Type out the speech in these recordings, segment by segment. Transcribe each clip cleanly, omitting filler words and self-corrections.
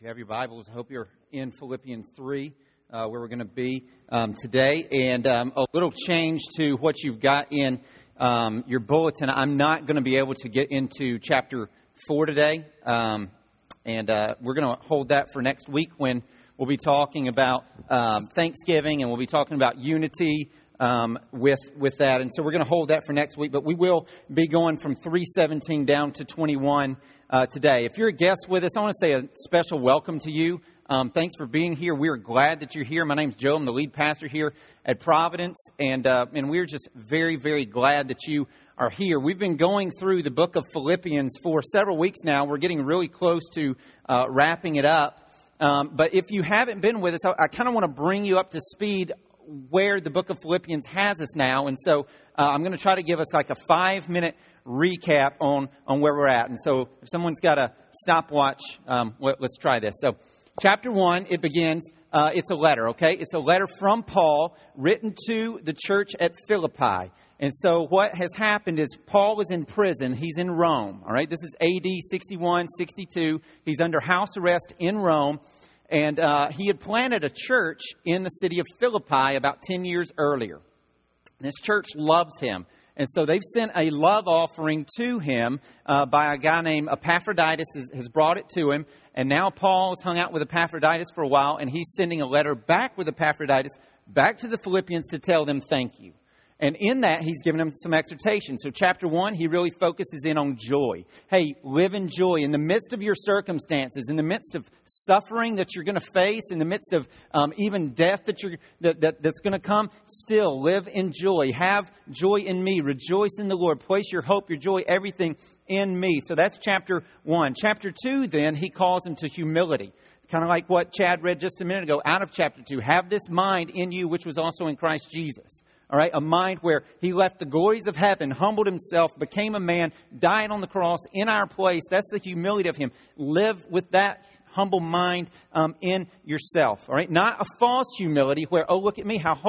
you have your Bibles, I hope you're in Philippians 3, where we're going to be today. And a little change to what you've got in your bulletin. I'm not going to be able to get into chapter 4 today. And we're going to hold that for next week when we'll be talking about Thanksgiving, and we'll be talking about unity with that. And so we're going to hold that for next week. But we will be going from 3:17 down to 21 today. If you're a guest with us, I want to say a special welcome to you. Thanks for being here. We're glad that you're here. My name's Joe. I'm the lead pastor here at Providence. And we're just very, very glad that you are here. We've been going through the book of Philippians for several weeks now. We're getting really close to wrapping it up. But if you haven't been with us, I kind of want to bring you up to speed where the book of Philippians has us now. And so I'm going to try to give us like a 5-minute recap on where we're at. And so if someone's got a stopwatch, let's try this. So chapter 1, it begins, it's a letter, okay? It's a letter from Paul written to the church at Philippi. And so what has happened is Paul was in prison. He's in Rome, all right? This is AD 61, 62. He's under house arrest in Rome. And he had planted a church in the city of Philippi about 10 years earlier. This church loves him. And so they've sent a love offering to him by a guy named Epaphroditus has brought it to him. And now Paul's hung out with Epaphroditus for a while, and he's sending a letter back with Epaphroditus back to the Philippians to tell them thank you. And in that, he's given them some exhortation. So chapter 1, he really focuses in on joy. Hey, live in joy in the midst of your circumstances, in the midst of suffering that you're going to face, in the midst of even death that's going to come. Still, live in joy. Have joy in me. Rejoice in the Lord. Place your hope, your joy, everything in me. So that's chapter 1. Chapter 2, then, he calls them to humility. Kind of like what Chad read just a minute ago out of chapter 2. Have this mind in you, which was also in Christ Jesus. All right, a mind where he left the glories of heaven, humbled himself, became a man, died on the cross in our place. That's the humility of him. Live with that humble mind in yourself. All right, not a false humility where, oh, look at me, how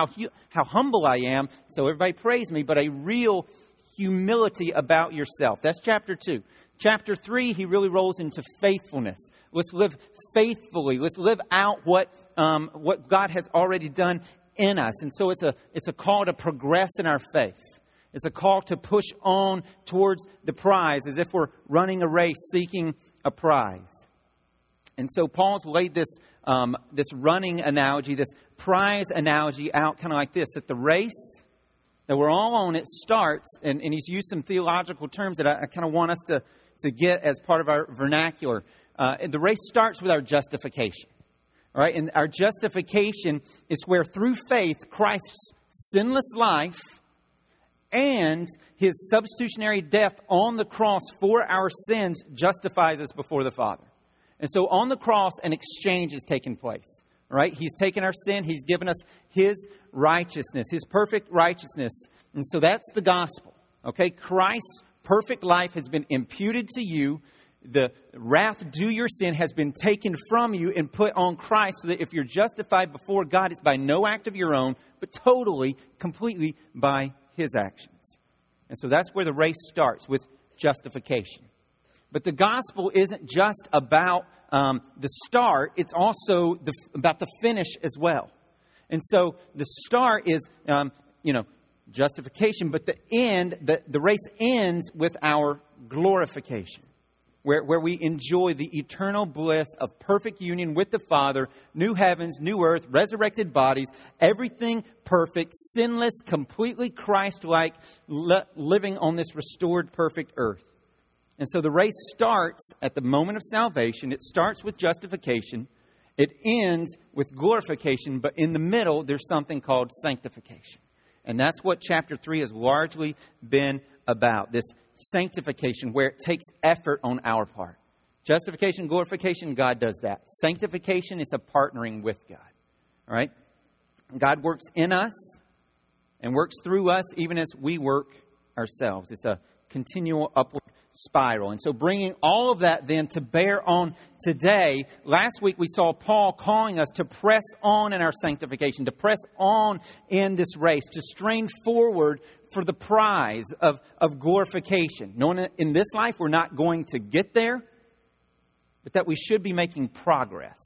humble I am, so everybody praise me, but a real humility about yourself. That's chapter 2. Chapter 3, he really rolls into faithfulness. Let's live faithfully. Let's live out what God has already done in us. And so it's a call to progress in our faith. It's a call to push on towards the prize as if we're running a race seeking a prize. And so Paul's laid this running analogy, this prize analogy out kind of like this, that the race that we're all on, it starts, and he's used some theological terms that I kind of want us to get as part of our vernacular. The race starts with our justification. All right, and our justification is where through faith, Christ's sinless life and his substitutionary death on the cross for our sins justifies us before the Father. And so on the cross, an exchange is taking place. All right, he's taken our sin. He's given us his righteousness, his perfect righteousness. And so that's the gospel. Okay, Christ's perfect life has been imputed to you. The wrath due your sin has been taken from you and put on Christ, so that if you're justified before God, it's by no act of your own, but totally, completely by his actions. And so that's where the race starts, with justification. But the gospel isn't just about the start, it's also about the finish as well. And so the start is, justification, but the end, the race ends with our glorification. Where we enjoy the eternal bliss of perfect union with the Father, new heavens, new earth, resurrected bodies, everything perfect, sinless, completely Christ-like, living on this restored, perfect earth. And so the race starts at the moment of salvation. It starts with justification. It ends with glorification. But in the middle, there's something called sanctification. And that's what chapter 3 has largely been about, this sanctification, where it takes effort on our part. Justification, glorification, God does that. Sanctification is a partnering with God. All right? God works in us and works through us even as we work ourselves. It's a continual upward spiral. And so bringing all of that then to bear on today, last week we saw Paul calling us to press on in our sanctification, to press on in this race, to strain forward for the prize of glorification. Knowing that in this life we're not going to get there, but that we should be making progress.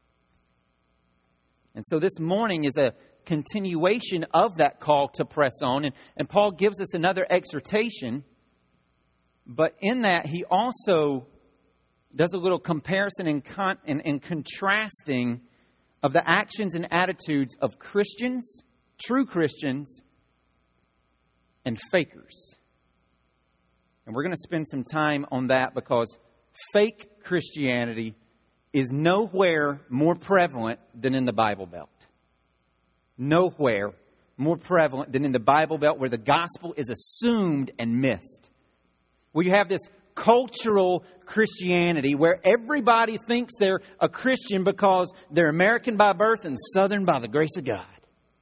And so this morning is a continuation of that call to press on. And Paul gives us another exhortation, but in that he also does a little comparison and contrasting of the actions and attitudes of Christians, true Christians, and fakers. And we're going to spend some time on that because fake Christianity is nowhere more prevalent than in the Bible Belt. Nowhere more prevalent than in the Bible Belt, where the gospel is assumed and missed. Where you have this cultural Christianity where everybody thinks they're a Christian because they're American by birth and Southern by the grace of God.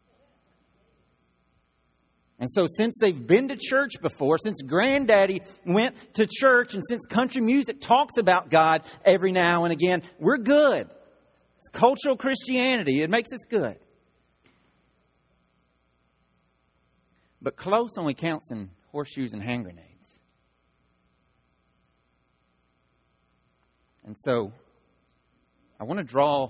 And so since they've been to church before, since Granddaddy went to church, and since country music talks about God every now and again, we're good. It's cultural Christianity. It makes us good. But close only counts in horseshoes and hand grenades. And so I want to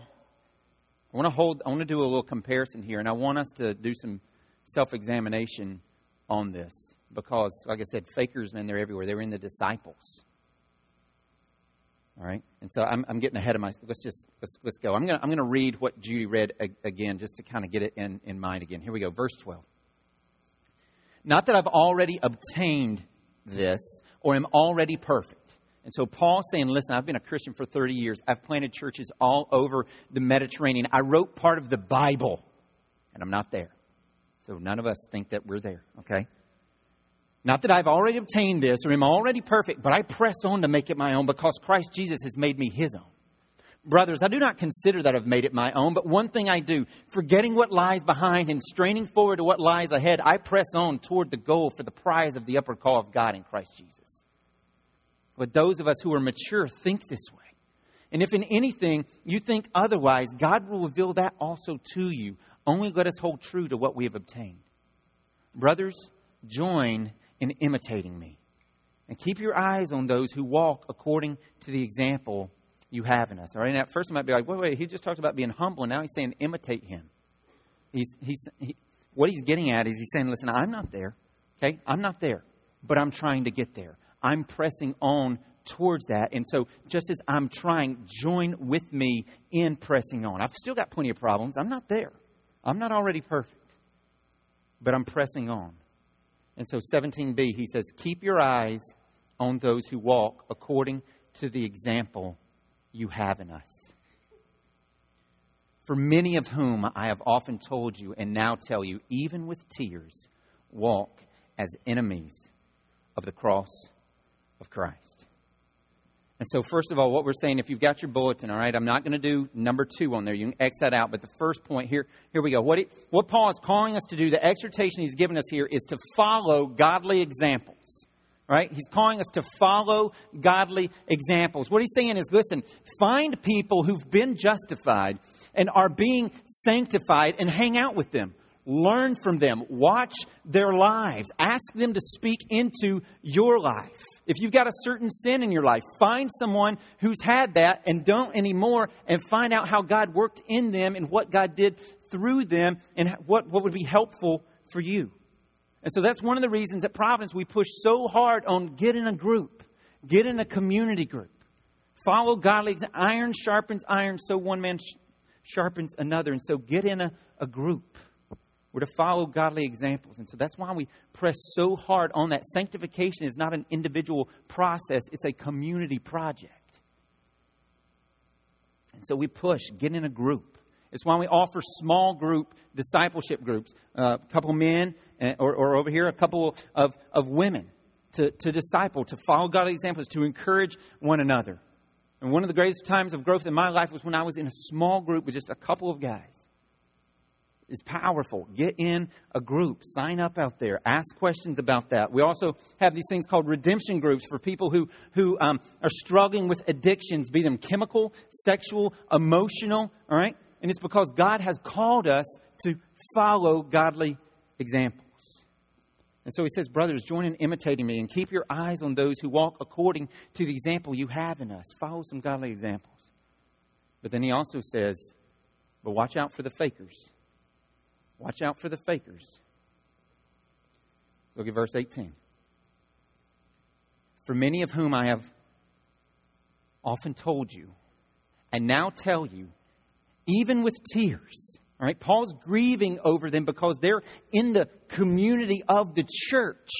do a little comparison here, and I want us to do some self-examination on this because, like I said, fakers, man, they're everywhere. They're in the disciples. All right, and so I'm getting ahead of myself. Let's go. I'm gonna read what Judy read again, just to kind of get it in mind again. Here we go, verse 12. Not that I've already obtained this or am already perfect. And so Paul's saying, listen, I've been a Christian for 30 years. I've planted churches all over the Mediterranean. I wrote part of the Bible, and I'm not there. So none of us think that we're there, okay? Not that I've already obtained this or am already perfect, but I press on to make it my own because Christ Jesus has made me His own. Brothers, I do not consider that I've made it my own, but one thing I do, forgetting what lies behind and straining forward to what lies ahead, I press on toward the goal for the prize of the upward call of God in Christ Jesus. But those of us who are mature think this way. And if in anything you think otherwise, God will reveal that also to you. Only let us hold true to what we have obtained. Brothers, join in imitating me. And keep your eyes on those who walk according to the example you have in us. All right. Now, at first, you might be like, wait, he just talked about being humble. And now he's saying imitate him. What he's getting at is he's saying, listen, I'm not there. Okay. I'm not there. But I'm trying to get there. I'm pressing on towards that. And so just as I'm trying, join with me in pressing on. I've still got plenty of problems. I'm not there. I'm not already perfect. But I'm pressing on. And so 17b, he says, keep your eyes on those who walk according to the example you have in us. For many of whom I have often told you and now tell you, even with tears, walk as enemies of the cross of Christ. And so first of all, what we're saying, if you've got your bulletin, all right, I'm not going to do number 2 on there. You can X that out. But the first point here we go. What Paul is calling us to do, the exhortation he's given us here is to follow godly examples. Right? He's calling us to follow godly examples. What he's saying is, listen, find people who've been justified and are being sanctified and hang out with them. Learn from them. Watch their lives. Ask them to speak into your life. If you've got a certain sin in your life, find someone who's had that and don't anymore and find out how God worked in them and what God did through them and what would be helpful for you. And so that's one of the reasons at Providence we push so hard on get in a group, get in a community group. Follow godly, iron sharpens iron, so one man sharpens another. And so get in a group. We're to follow godly examples. And so that's why we press so hard on that. Sanctification is not an individual process. It's a community project. And so we push, get in a group. It's why we offer small group discipleship groups. A couple men, or over here, a couple of women to disciple, to follow godly examples, to encourage one another. And one of the greatest times of growth in my life was when I was in a small group with just a couple of guys. Is powerful. Get in a group. Sign up out there. Ask questions about that. We also have these things called redemption groups for people who are struggling with addictions, be them chemical, sexual, emotional. All right? And it's because God has called us to follow godly examples. And so he says, brothers, join in imitating me and keep your eyes on those who walk according to the example you have in us. Follow some godly examples. But then he also says, but watch out for the fakers. Watch out for the fakers. Look at verse 18. For many of whom I have often told you, and now tell you, even with tears. All right, Paul's grieving over them because they're in the community of the church.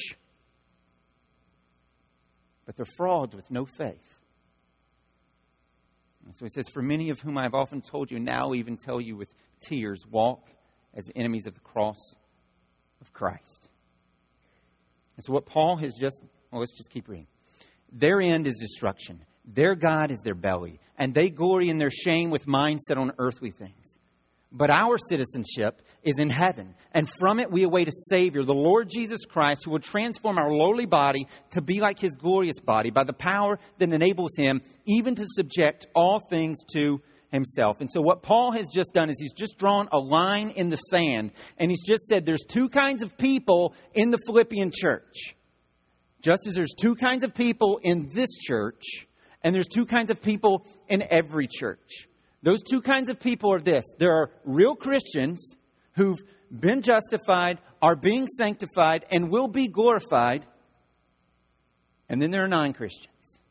But they're frauds with no faith. And so he says, for many of whom I have often told you, now even tell you with tears, walk as enemies of the cross of Christ. And so what Paul has just, well, let's just keep reading. Their end is destruction. Their God is their belly. And they glory in their shame with minds set on earthly things. But our citizenship is in heaven, and from it we await a Savior, the Lord Jesus Christ, who will transform our lowly body to be like His glorious body by the power that enables Him even to subject all things to Himself. And so what Paul has just done is he's just drawn a line in the sand, and he's just said there's two kinds of people in the Philippian church. Just as there's two kinds of people in this church, and there's two kinds of people in every church. Those two kinds of people are this. There are real Christians who've been justified, are being sanctified, and will be glorified. And then there are non-Christians.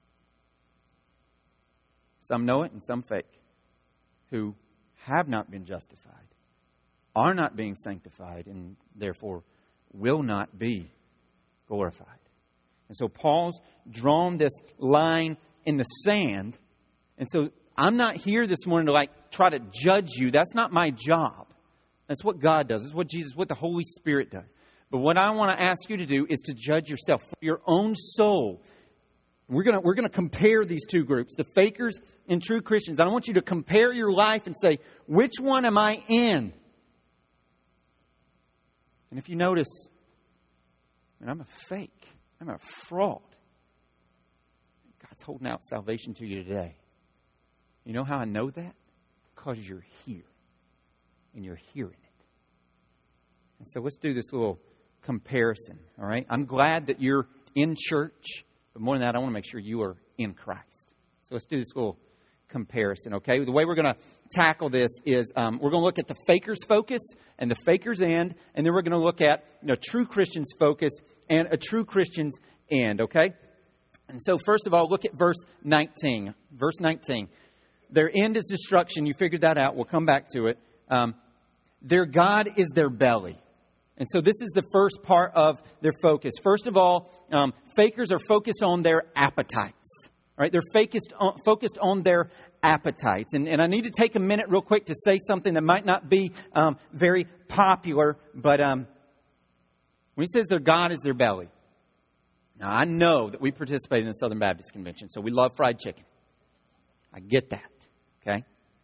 Some know it and some fake. Who have not been justified, are not being sanctified, and therefore will not be glorified. And so Paul's drawn this line in the sand. And so I'm not here this morning to try to judge you. That's not my job. That's what God does. It's what Jesus, what the Holy Spirit does. But what I want to ask you to do is to judge yourself for your own soul. We're gonna compare these two groups, the fakers and true Christians. I want you to compare your life and say, which one am I in? And if you notice, man, I'm a fake. I'm a fraud. God's holding out salvation to you today. You know how I know that? Because you're here. And you're hearing it. And so let's do this little comparison. All right? I'm glad that you're in church. But more than that, I want to make sure you are in Christ. So let's do this little comparison. Okay? The way we're going to tackle this is we're going to look at the faker's focus and the faker's end. And then we're going to look at a true Christian's focus and a true Christian's end. Okay? And so first of all, look at verse 19. Verse 19. Their end is destruction. You figured that out. We'll come back to it. Their God is their belly. And so this is the first part of their focus. First of all, fakers are focused on their appetites. Right? They're focused on their appetites. And I need to take a minute real quick to say something that might not be very popular. But when he says their God is their belly. Now, I know that we participate in the Southern Baptist Convention, so we love fried chicken. I get that. Okay?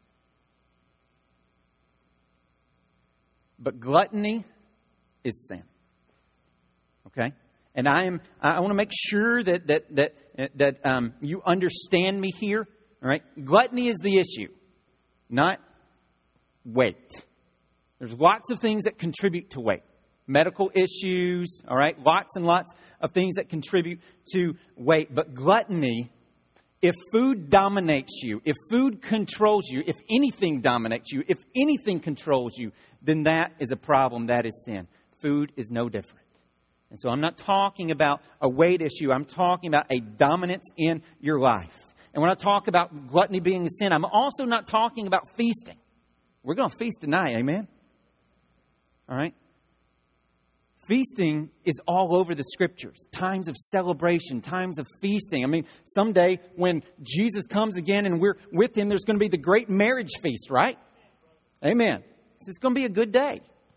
But gluttony is sin. Okay? And I want to make sure that you understand me here. All right? Gluttony is the issue, not weight. There's lots of things that contribute to weight. Medical issues, all right? Lots and lots of things that contribute to weight. But gluttony, if food dominates you, if food controls you, if anything dominates you, if anything controls you, then that is a problem. That is sin. Food is no different. And so I'm not talking about a weight issue. I'm talking about a dominance in your life. And when I talk about gluttony being a sin, I'm also not talking about feasting. We're going to feast tonight, amen? All right? Feasting is all over the Scriptures. Times of celebration, times of feasting. I mean, someday when Jesus comes again and we're with Him, there's going to be the great marriage feast, right? Amen. It's going to be a good day.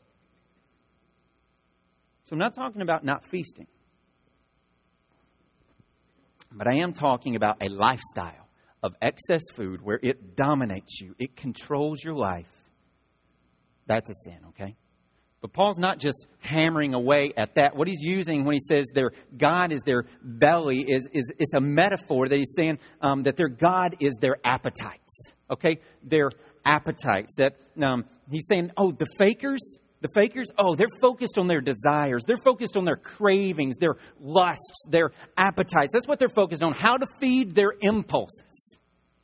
So I'm not talking about not feasting. But I am talking about a lifestyle of excess food where it dominates you. It controls your life. That's a sin, okay? But Paul's not just hammering away at that. What he's using when he says their God is their belly is it's a metaphor that he's saying that their God is their appetites. Okay? Their appetites. That he's saying, oh, the fakers, The fakers, they're focused on their desires. They're focused on their cravings, their lusts, their appetites. That's what they're focused on, how to feed their impulses.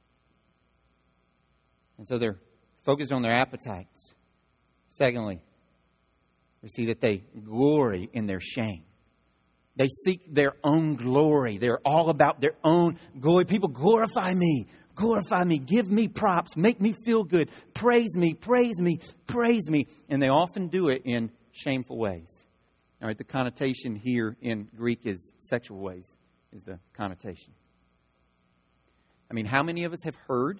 And so they're focused on their appetites. Secondly, we see that they glory in their shame. They seek their own glory. They're all about their own glory. People, glorify me. Glorify me. Give me props. Make me feel good. Praise me. Praise me. Praise me. And they often do it in shameful ways. All right, the connotation here in Greek is sexual ways, is the connotation. I mean, how many of us have heard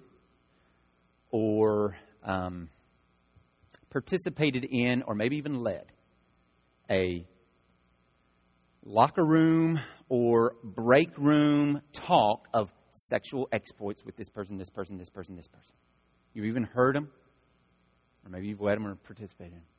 or participated in, or maybe even led, a locker room or break room talk of sexual exploits with this person, this person, this person, this person? You've even heard them, or maybe you've led them or participated in them.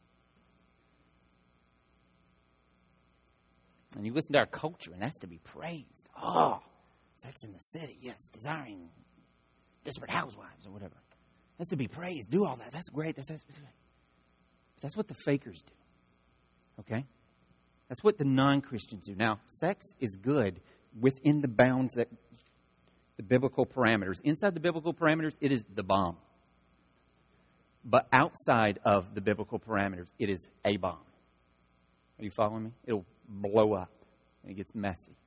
And you listen to our culture, and that's to be praised. Oh, Sex in the City, yes, Desiring Desperate Housewives or whatever. That's to be praised. Do all that. That's great. That's what the fakers do. Okay? That's what the non-Christians do. Now, sex is good within the bounds that the biblical parameters. Inside the biblical parameters, it is the bomb. But outside of the biblical parameters, it is a bomb. Are you following me? It'll blow up and it gets messy.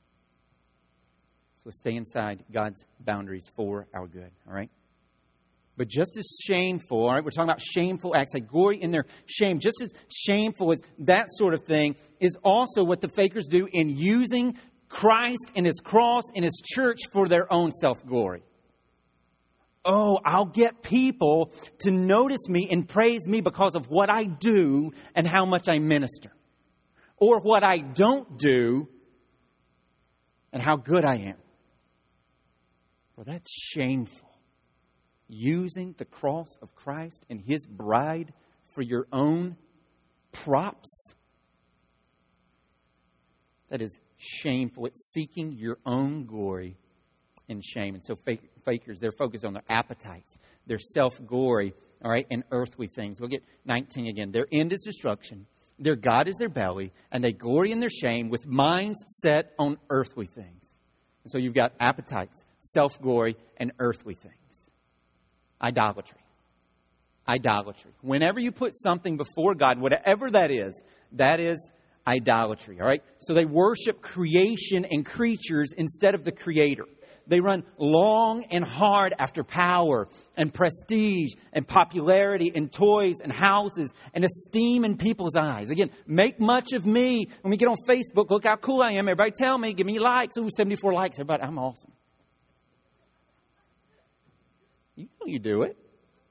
So stay inside God's boundaries for our good. All right? But just as shameful, all right, we're talking about shameful acts, like glory in their shame. Just as shameful as that sort of thing is also what the fakers do in using Christ and His cross and His church for their own self-glory. Oh, I'll get people to notice me and praise me because of what I do and how much I minister. Or what I don't do and how good I am. Well, that's shameful. Using the cross of Christ and His bride for your own props. That is shameful. It's seeking your own glory and shame. And so fakers, they're focused on their appetites, their self-glory, all right, and earthly things. Look at 19 again. Their end is destruction. Their God is their belly, and they glory in their shame with minds set on earthly things. And so you've got appetites, self-glory, and earthly things. Idolatry. Idolatry. Whenever you put something before God, whatever that is idolatry. All right? So they worship creation and creatures instead of the Creator. They run long and hard after power and prestige and popularity and toys and houses and esteem in people's eyes. Again, make much of me. When we get on Facebook, look how cool I am. Everybody tell me, give me likes. Ooh, 74 likes. Everybody, I'm awesome. You know you do it.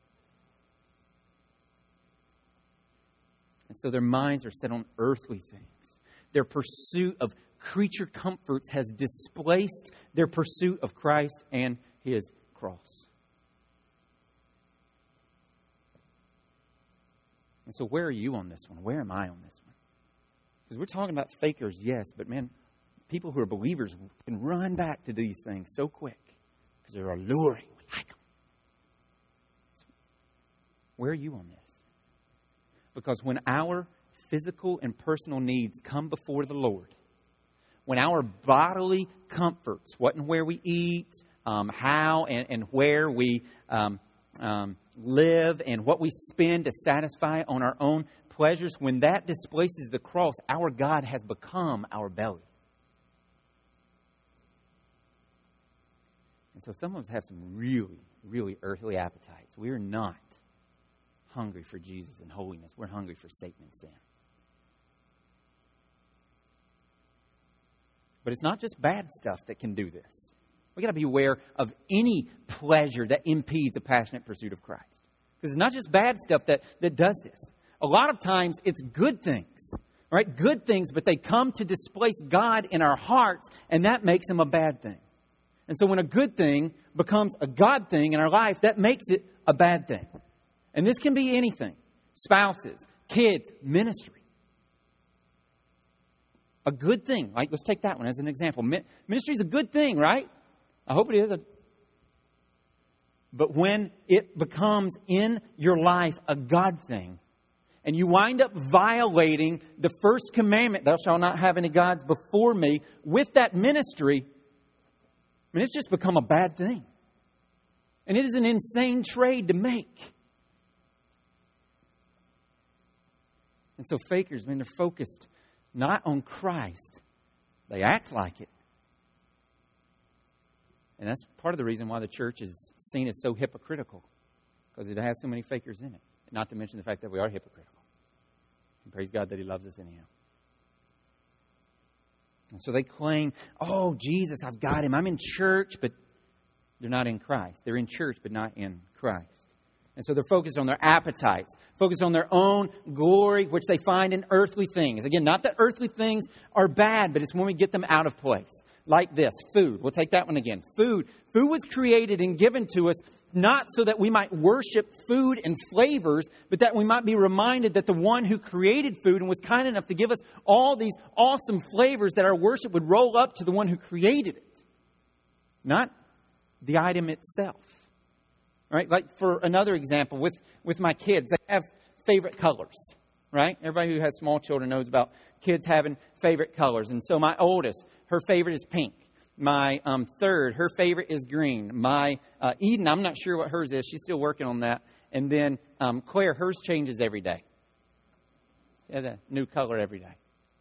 And so their minds are set on earthly things. Their pursuit of creature comforts has displaced their pursuit of Christ and His cross. And so where are you on this one? Where am I on this one? Because we're talking about fakers, yes, but man, people who are believers can run back to these things so quick because they're alluring. We like them. So where are you on this? Because when our physical and personal needs come before the Lord, when our bodily comforts, what and where we eat, how and where we live, and what we spend to satisfy on our own pleasures, when that displaces the cross, our God has become our belly. And so some of us have some really, really earthly appetites. We are not hungry for Jesus and holiness. We're hungry for Satan and sin. But it's not just bad stuff that can do this. We've got to be aware of any pleasure that impedes a passionate pursuit of Christ. Because it's not just bad stuff that does this. A lot of times it's good things, right? Good things, but they come to displace God in our hearts, and that makes them a bad thing. And so when a good thing becomes a God thing in our life, that makes it a bad thing. And this can be anything. Spouses, kids, ministry. A good thing. Like, let's take that one as an example. Ministry is a good thing, right? I hope it is. But when it becomes in your life a God thing, And you wind up violating the first commandment, thou shalt not have any gods before me, with that ministry, I mean, it's just become a bad thing. And it is an insane trade to make. And so fakers, I mean, they're focused not on Christ. They act like it. And that's part of the reason why the church is seen as so hypocritical. Because it has so many fakers in it. Not to mention the fact that we are hypocritical. And praise God that He loves us anyhow. And so they claim, oh, Jesus, I've got Him. I'm in church, but they're not in Christ. They're in church, but not in Christ. And so they're focused on their appetites, focused on their own glory, which they find in earthly things. Again, not that earthly things are bad, but it's when we get them out of place. Like this, food. We'll take that one again. Food. Food was created and given to us not so that we might worship food and flavors, but that we might be reminded that the one who created food and was kind enough to give us all these awesome flavors, that our worship would roll up to the one who created it, not the item itself. Right? Like for another example, with my kids, they have favorite colors. Right? Everybody who has small children knows about kids having favorite colors. And so my oldest, her favorite is pink. My third, her favorite is green. My Eden, I'm not sure what hers is. She's still working on that. And then Claire, hers changes every day. She has a new color every day.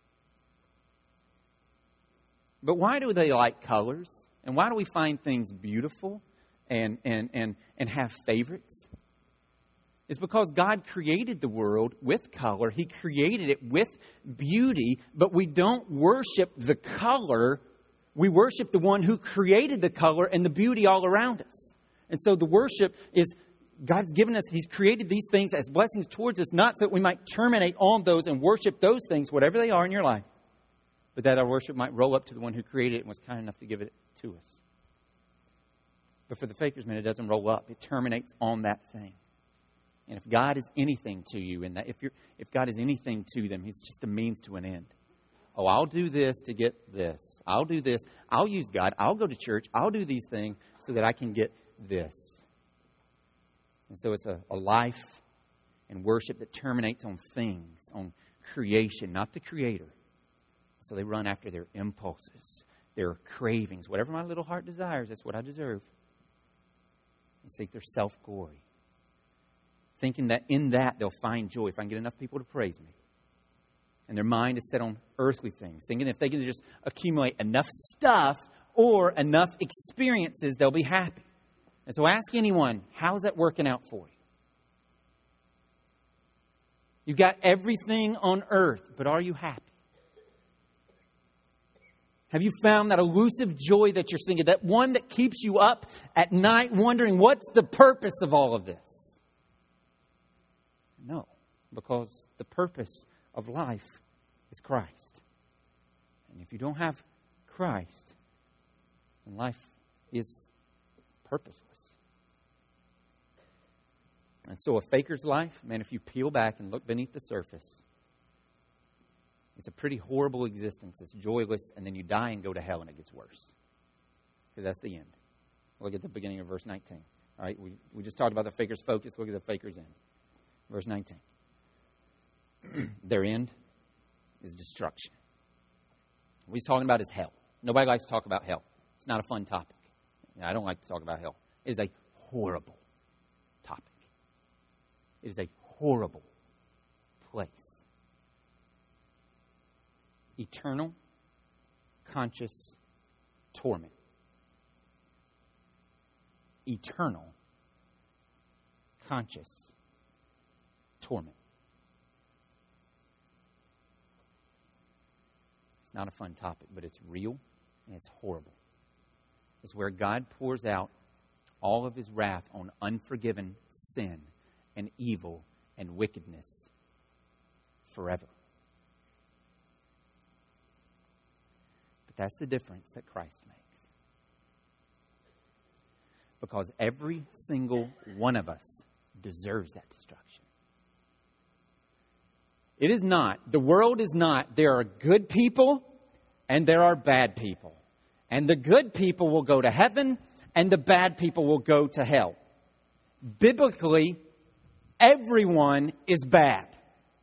But why do they like colors? And why do we find things beautiful and have favorites? It's because God created the world with color. He created it with beauty, but we don't worship the color. We worship the one who created the color and the beauty all around us. And so the worship is God's given us, He's created these things as blessings towards us, not so that we might terminate on those and worship those things, whatever they are in your life, but that our worship might roll up to the one who created it and was kind enough to give it to us. But for the fakers, man, it doesn't roll up. It terminates on that thing. And if God is anything to you, and if God is anything to them, He's just a means to an end. Oh, I'll do this to get this. I'll do this. I'll use God. I'll go to church. I'll do these things so that I can get this. And so it's a life and worship that terminates on things, on creation, not the Creator. So they run after their impulses, their cravings. Whatever my little heart desires, that's what I deserve. And seek their self-glory, thinking that in that they'll find joy if I can get enough people to praise me. And their mind is set on earthly things, thinking if they can just accumulate enough stuff or enough experiences, they'll be happy. And so ask anyone, how's that working out for you? You've got everything on earth, but are you happy? Have you found that elusive joy that you're seeking, that one that keeps you up at night wondering what's the purpose of all of this? No, because the purpose of life is Christ. And if you don't have Christ, then life is purposeless. And so a faker's life, man, if you peel back and look beneath the surface, it's a pretty horrible existence. It's joyless, and then you die and go to hell, and it gets worse. Because that's the end. Look at the beginning of verse 19. All right, we just talked about the faker's focus. Look at the faker's end. Verse 19. Their end is destruction. What he's talking about is hell. Nobody likes to talk about hell. It's not a fun topic. I don't like to talk about hell. It is a horrible topic. It is a horrible place. Eternal, conscious torment. Eternal, conscious torment. It's not a fun topic, but it's real and it's horrible. It's where God pours out all of His wrath on unforgiven sin and evil and wickedness forever. But that's the difference that Christ makes. Because every single one of us deserves that destruction. It is not, the world is not, there are good people and there are bad people. And the good people will go to heaven and the bad people will go to hell. Biblically, everyone is bad.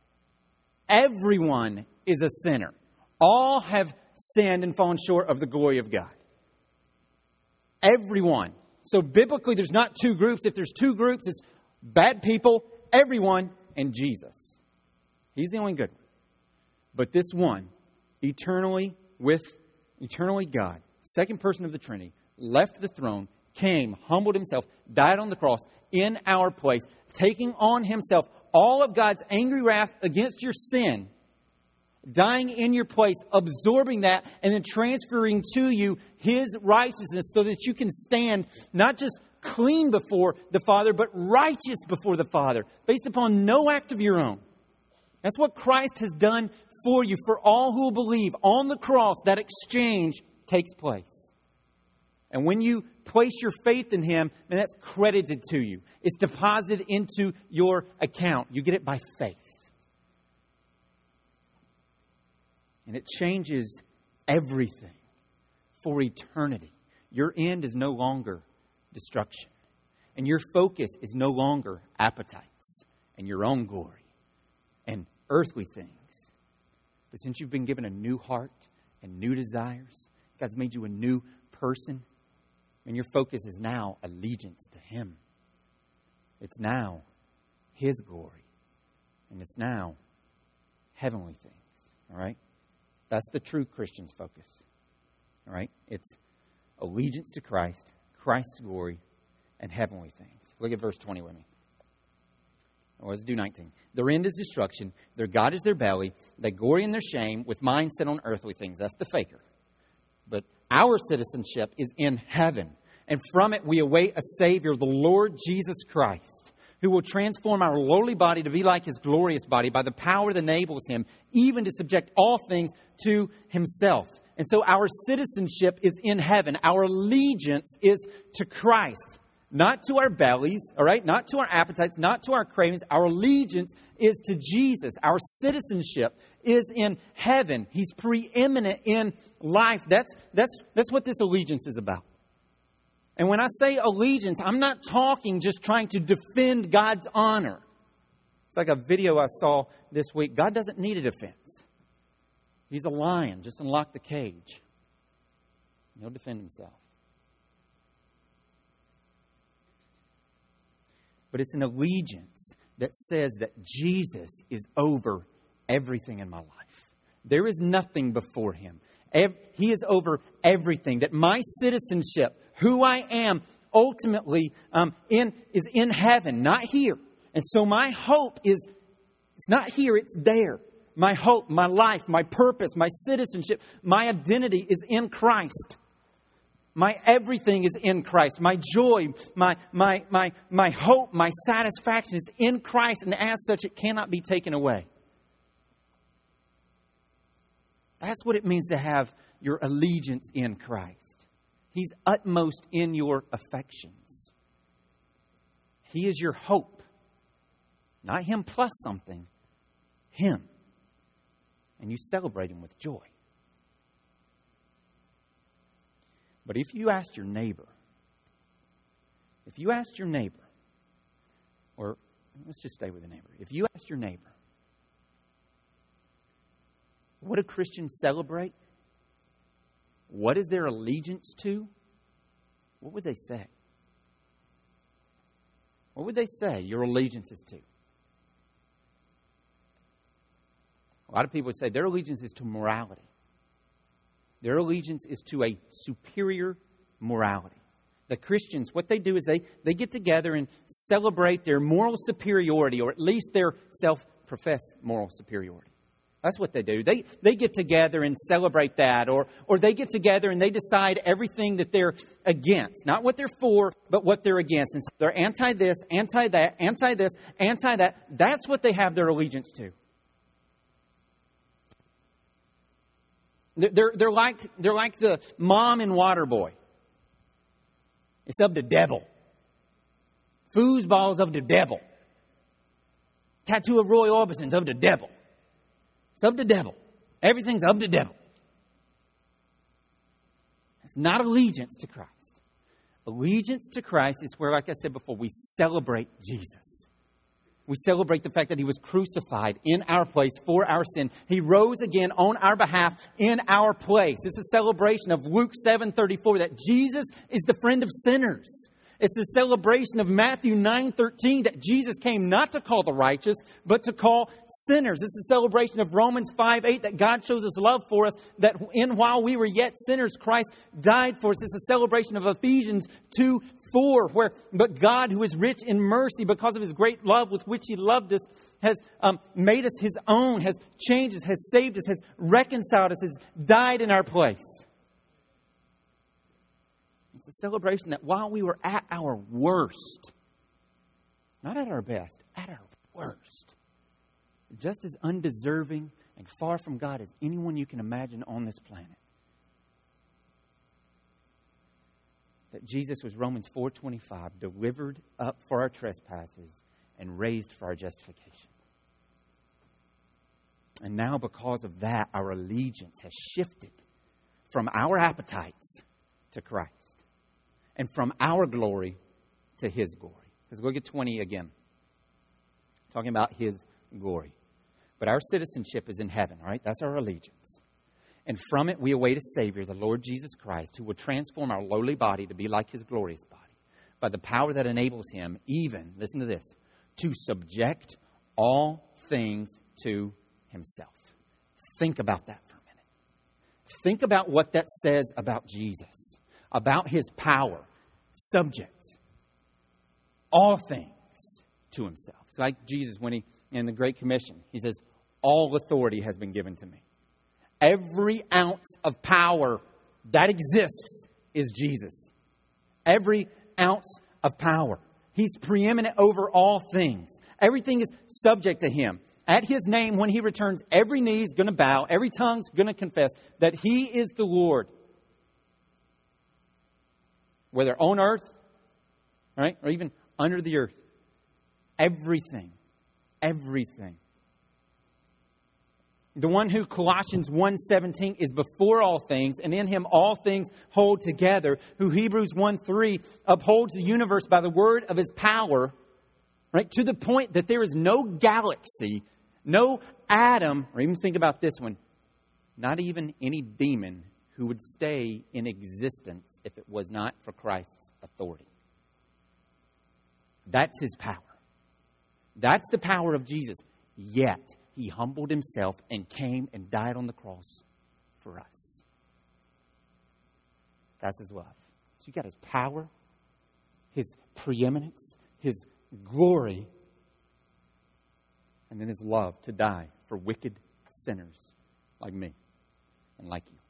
Everyone is a sinner. All have sinned and fallen short of the glory of God. Everyone. So biblically, there's not two groups. If there's two groups, it's bad people, everyone, and Jesus. He's the only good one. But this one, eternally God, second person of the Trinity, left the throne, came, humbled himself, died on the cross in our place, taking on himself all of God's angry wrath against your sin, dying in your place, absorbing that, and then transferring to you His righteousness so that you can stand not just clean before the Father, but righteous before the Father, based upon no act of your own. That's what Christ has done for you, for all who believe. On the cross, that exchange takes place. And when you place your faith in Him, then that's credited to you. It's deposited into your account. You get it by faith. And it changes everything for eternity. Your end is no longer destruction. And your focus is no longer appetites and your own glory and earthly things. But since you've been given a new heart and new desires, God's made you a new person, and your focus is now allegiance to Him. It's now His glory. And it's now heavenly things. All right? That's the true Christian's focus. All right? It's allegiance to Christ, Christ's glory, and heavenly things. Look at verse 20 with me. Well, let's do 19. Their end is destruction. Their God is their belly. They glory in their shame with minds set on earthly things. That's the faker. But our citizenship is in heaven. And from it we await a Savior, the Lord Jesus Christ, who will transform our lowly body to be like His glorious body by the power that enables Him even to subject all things to Himself. And so our citizenship is in heaven. Our allegiance is to Christ, not to our bellies, all right? Not to our appetites, not to our cravings. Our allegiance is to Jesus. Our citizenship is in heaven. He's preeminent in life. That's what this allegiance is about. And when I say allegiance, I'm not talking just trying to defend God's honor. It's like a video I saw this week. God doesn't need a defense. He's a lion. Just unlock the cage. He'll defend himself. But it's an allegiance that says that Jesus is over everything in my life. There is nothing before Him. He is over everything. That my citizenship, who I am, ultimately is in heaven, not here. And so my hope is, it's not here, it's there. My hope, my life, my purpose, my citizenship, my identity is in Christ. My everything is in Christ. My joy, my hope, my satisfaction is in Christ. And as such, it cannot be taken away. That's what it means to have your allegiance in Christ. He's utmost in your affections. He is your hope. Not Him plus something. Him. And you celebrate Him with joy. But if you asked your neighbor, or let's just stay with the neighbor. If you asked your neighbor, what do Christians celebrate? What is their allegiance to? What would they say? What would they say your allegiance is to? A lot of people would say their allegiance is to morality. Their allegiance is to a superior morality. The Christians, what they do is they get together and celebrate their moral superiority, or at least their self-professed moral superiority. That's what they do. They get together and celebrate that, or they get together and they decide everything that they're against. Not what they're for, but what they're against. And so they're anti-this, anti-that, anti-this, anti-that. That's what they have their allegiance to. They're like the mom in Waterboy. It's of the devil. Foosball's of the devil. Tattoo of Roy Orbison's of the devil. It's of the devil. Everything's of the devil. It's not allegiance to Christ. Allegiance to Christ is where, like I said before, we celebrate Jesus. We celebrate the fact that He was crucified in our place for our sin. He rose again on our behalf in our place. It's a celebration of Luke 7:34 that Jesus is the friend of sinners. It's a celebration of Matthew 9:13 that Jesus came not to call the righteous, but to call sinners. It's a celebration of Romans 5:8 that God shows His love for us, that while we were yet sinners, Christ died for us. It's a celebration of Ephesians 2:4, but God, who is rich in mercy because of His great love with which He loved us, has made us His own, has changed us, has saved us, has reconciled us, has died in our place. It's a celebration that while we were at our worst, not at our best, at our worst, just as undeserving and far from God as anyone you can imagine on this planet, that Jesus was, Romans 4:25, delivered up for our trespasses and raised for our justification. And now because of that, our allegiance has shifted from our appetites to Christ. And from our glory to His glory. Because look at 20 again. Talking about His glory. But our citizenship is in heaven, all right? That's our allegiance. And from it we await a Savior, the Lord Jesus Christ, who will transform our lowly body to be like His glorious body, by the power that enables Him even, listen to this, to subject all things to Himself. Think about that for a minute. Think about what that says about Jesus. About His power, subject all things to Himself. It's like Jesus when He, in the Great Commission, He says, all authority has been given to me. Every ounce of power that exists is Jesus. Every ounce of power. He's preeminent over all things. Everything is subject to Him. At His name, when He returns, every knee is going to bow, every tongue's going to confess that He is the Lord. Whether on earth, right, or even under the earth. Everything. Everything. The one who, Colossians 1:17, is before all things, and in Him all things hold together, who Hebrews 1:3 upholds the universe by the word of His power, right, to the point that there is no galaxy, no atom, or even think about this one, not even any demon who would stay in existence if it was not for Christ's authority. That's His power. That's the power of Jesus. Yet, He humbled Himself and came and died on the cross for us. That's His love. So you got His power, His preeminence, His glory, and then His love to die for wicked sinners like me and like you.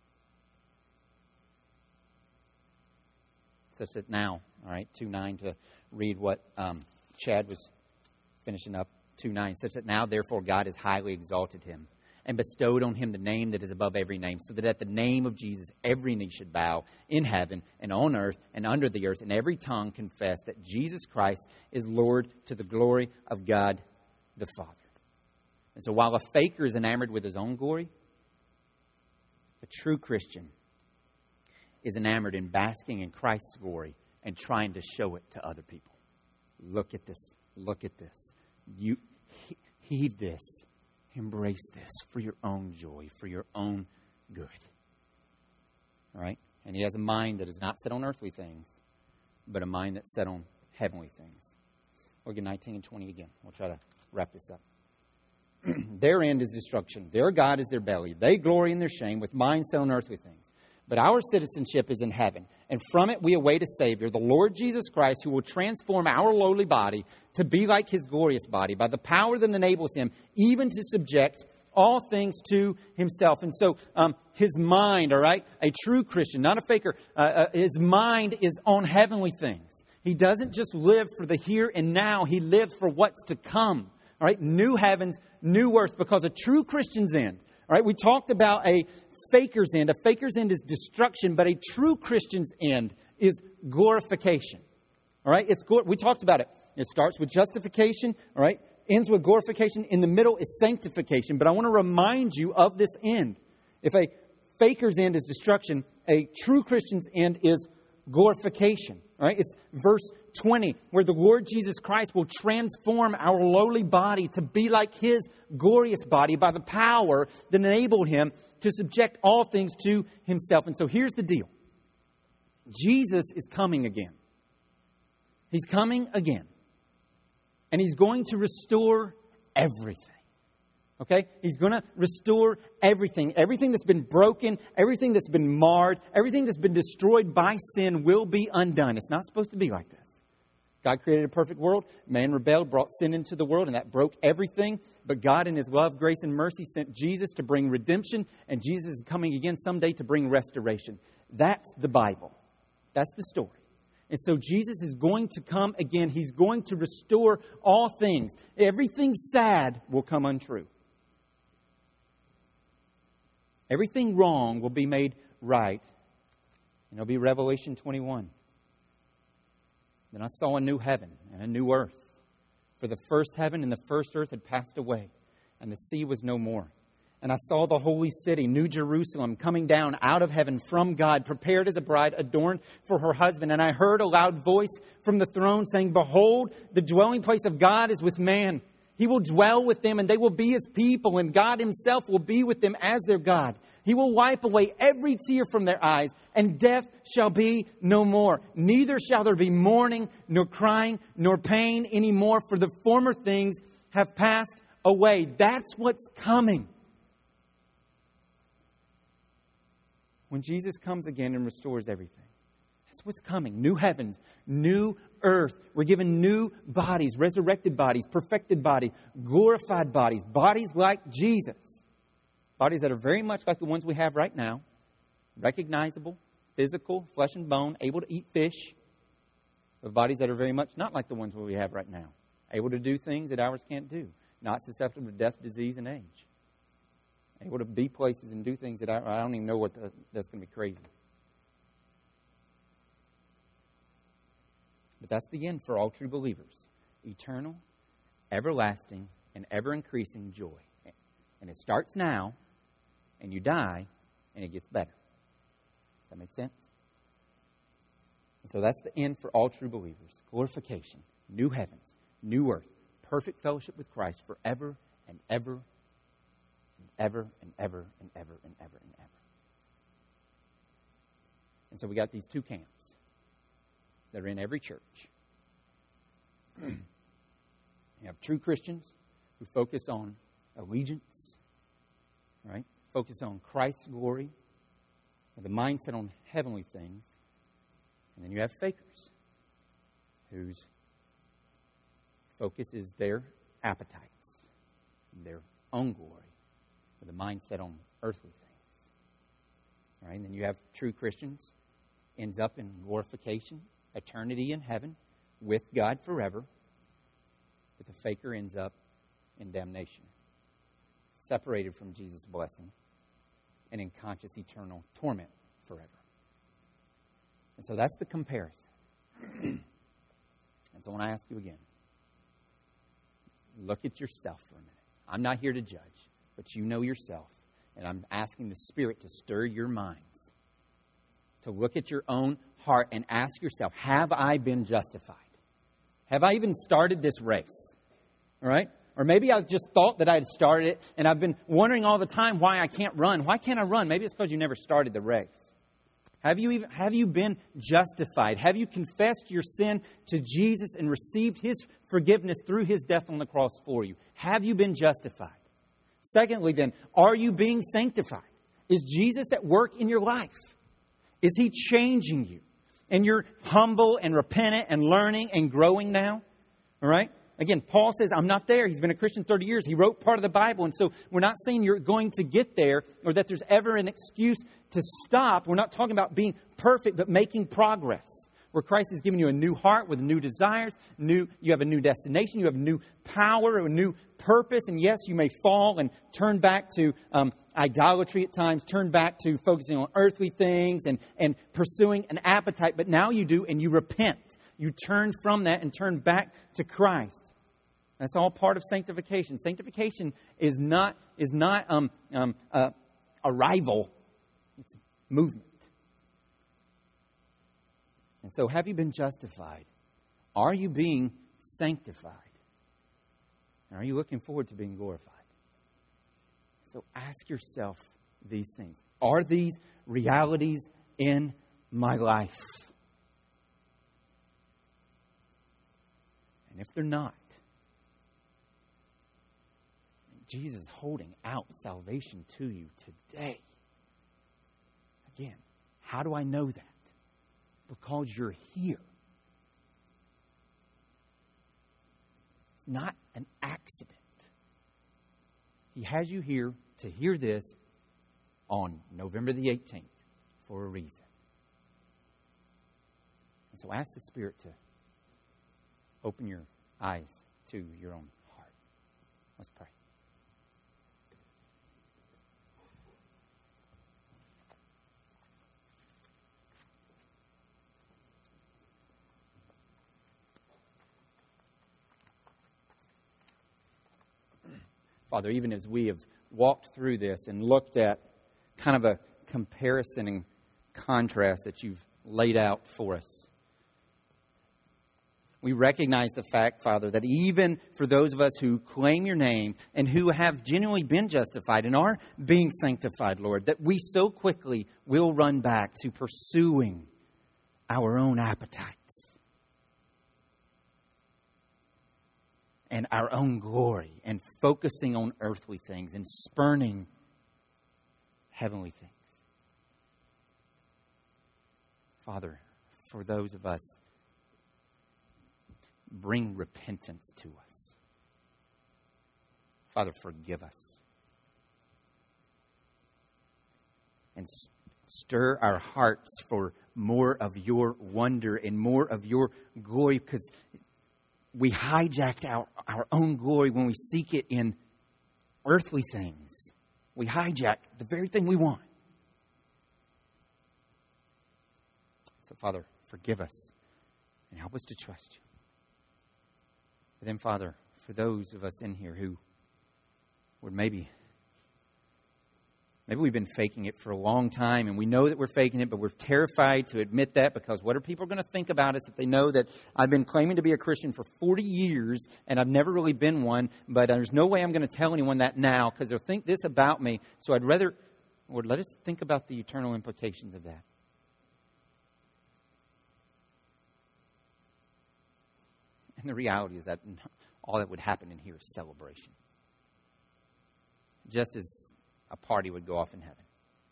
Such that now, all right, 2:9 to read what Chad was finishing up, 2:9. Such that now, therefore, God has highly exalted Him and bestowed on Him the name that is above every name, so that at the name of Jesus every knee should bow in heaven and on earth and under the earth, and every tongue confess that Jesus Christ is Lord, to the glory of God the Father. And so while a faker is enamored with his own glory, a true Christian is enamored in basking in Christ's glory and trying to show it to other people. Look at this. Look at this. You heed this. Embrace this for your own joy, for your own good. All right? And he has a mind that is not set on earthly things, but a mind that's set on heavenly things. Look at 19 and 20 again. We'll try to wrap this up. Their end is destruction. Their God is their belly. They glory in their shame with minds set on earthly things. But our citizenship is in heaven, and from it we await a Savior, the Lord Jesus Christ, who will transform our lowly body to be like His glorious body by the power that enables Him even to subject all things to Himself. And so his mind, all right, a true Christian, not a faker, his mind is on heavenly things. He doesn't just live for the here and now. He lives for what's to come. All right, new heavens, new earth, because a true Christian's end. All right, we talked about a faker's end. A faker's end is destruction, but a true Christian's end is glorification. All right, we talked about it. It starts with justification, all right, ends with glorification. In the middle is sanctification. But I want to remind you of this end. If a faker's end is destruction, a true Christian's end is glorification. All right, it's verse 20, where the Lord Jesus Christ will transform our lowly body to be like His glorious body by the power that enabled Him to subject all things to Himself. And so here's the deal. Jesus is coming again. He's coming again. And He's going to restore everything. Okay? He's going to restore everything. Everything that's been broken, everything that's been marred, everything that's been destroyed by sin will be undone. It's not supposed to be like this. God created a perfect world. Man rebelled, brought sin into the world, and that broke everything. But God, in His love, grace, and mercy, sent Jesus to bring redemption. And Jesus is coming again someday to bring restoration. That's the Bible. That's the story. And so Jesus is going to come again. He's going to restore all things. Everything sad will come untrue. Everything wrong will be made right. And it'll be Revelation 21. Then I saw a new heaven and a new earth. For the first heaven and the first earth had passed away, and the sea was no more. And I saw the holy city, New Jerusalem, coming down out of heaven from God, prepared as a bride adorned for her husband. And I heard a loud voice from the throne saying, Behold, the dwelling place of God is with man. He will dwell with them, and they will be His people, and God Himself will be with them as their God. He will wipe away every tear from their eyes, and death shall be no more. Neither shall there be mourning, nor crying, nor pain anymore, for the former things have passed away. That's what's coming. When Jesus comes again and restores everything. That's what's coming. New heavens, new earth. We're given new bodies, resurrected bodies, perfected bodies, glorified bodies, bodies like Jesus. Bodies that are very much like the ones we have right now. Recognizable, physical, flesh and bone, able to eat fish. But bodies that are very much not like the ones we have right now. Able to do things that ours can't do. Not susceptible to death, disease, and age. Able to be places and do things that I don't even know what that's going to be crazy. But that's the end for all true believers. Eternal, everlasting, and ever-increasing joy. And it starts now, and you die, and it gets better. Does that make sense? And so that's the end for all true believers. Glorification, new heavens, new earth, perfect fellowship with Christ forever and ever and ever and ever and ever and ever and ever. And so we got these two camps that are in every church. You have true Christians who focus on allegiance, right? Focus on Christ's glory, with a mindset on heavenly things. And then you have fakers whose focus is their appetites, their own glory, with a mindset on earthly things. Right? And then you have true Christians, ends up in glorification, eternity in heaven, with God forever. But the faker ends up in damnation, separated from Jesus' blessing, and in conscious eternal torment forever. And so that's the comparison. And so I want to ask you again, look at yourself for a minute. I'm not here to judge, but you know yourself. And I'm asking the Spirit to stir your minds, to look at your own heart and ask yourself, have I been justified? Have I even started this race? All right? Or maybe I just thought that I had started it, and I've been wondering all the time why I can't run. Why can't I run? Maybe it's because you never started the race. Have you been justified? Have you confessed your sin to Jesus and received His forgiveness through His death on the cross for you? Have you been justified? Secondly, then, are you being sanctified? Is Jesus at work in your life? Is He changing you? And you're humble and repentant and learning and growing now? All right? Again, Paul says, I'm not there. He's been a Christian 30 years. He wrote part of the Bible. And so we're not saying you're going to get there or that there's ever an excuse to stop. We're not talking about being perfect, but making progress. Where Christ has given you a new heart with new desires. You have a new destination. You have new power, a new purpose. And yes, you may fall and turn back to idolatry at times. Turn back to focusing on earthly things and pursuing an appetite. But now you do, and you repent. You turn from that and turn back to Christ. That's all part of sanctification. Sanctification is not arrival. It's movement. And so have you been justified? Are you being sanctified? And are you looking forward to being glorified? So ask yourself these things. Are these realities in my life? And if they're not, Jesus is holding out salvation to you today. Again, how do I know that? Because you're here. It's not an accident. He has you here to hear this on November the 18th for a reason. And so ask the Spirit to open your eyes to your own heart. Let's pray. Father, even as we have walked through this and looked at kind of a comparison and contrast that you've laid out for us, we recognize the fact, Father, that even for those of us who claim your name and who have genuinely been justified and are being sanctified, Lord, that we so quickly will run back to pursuing our own appetites and our own glory and focusing on earthly things and spurning heavenly things. Father, for those of us, bring repentance to us. Father, forgive us. And stir our hearts for more of your wonder and more of your glory, because we hijacked our own glory when we seek it in earthly things. We hijack the very thing we want. So, Father, forgive us and help us to trust you. But then, Father, for those of us in here who would maybe we've been faking it for a long time, and we know that we're faking it, but we're terrified to admit that, because what are people going to think about us if they know that I've been claiming to be a Christian for 40 years and I've never really been one, but there's no way I'm going to tell anyone that now because they'll think this about me. So I'd rather, Lord, let us think about the eternal implications of that. And the reality is that all that would happen in here is celebration. Just as a party would go off in heaven.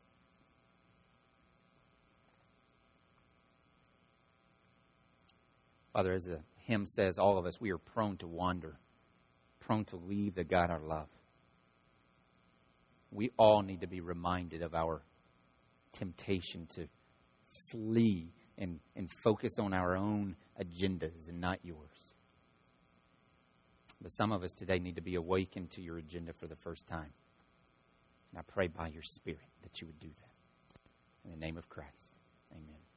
Father, as the hymn says, all of us, we are prone to wander, prone to leave the God our love. We all need to be reminded of our temptation to flee and focus on our own agendas and not yours. But some of us today need to be awakened to your agenda for the first time. And I pray by your Spirit that you would do that. In the name of Christ, amen.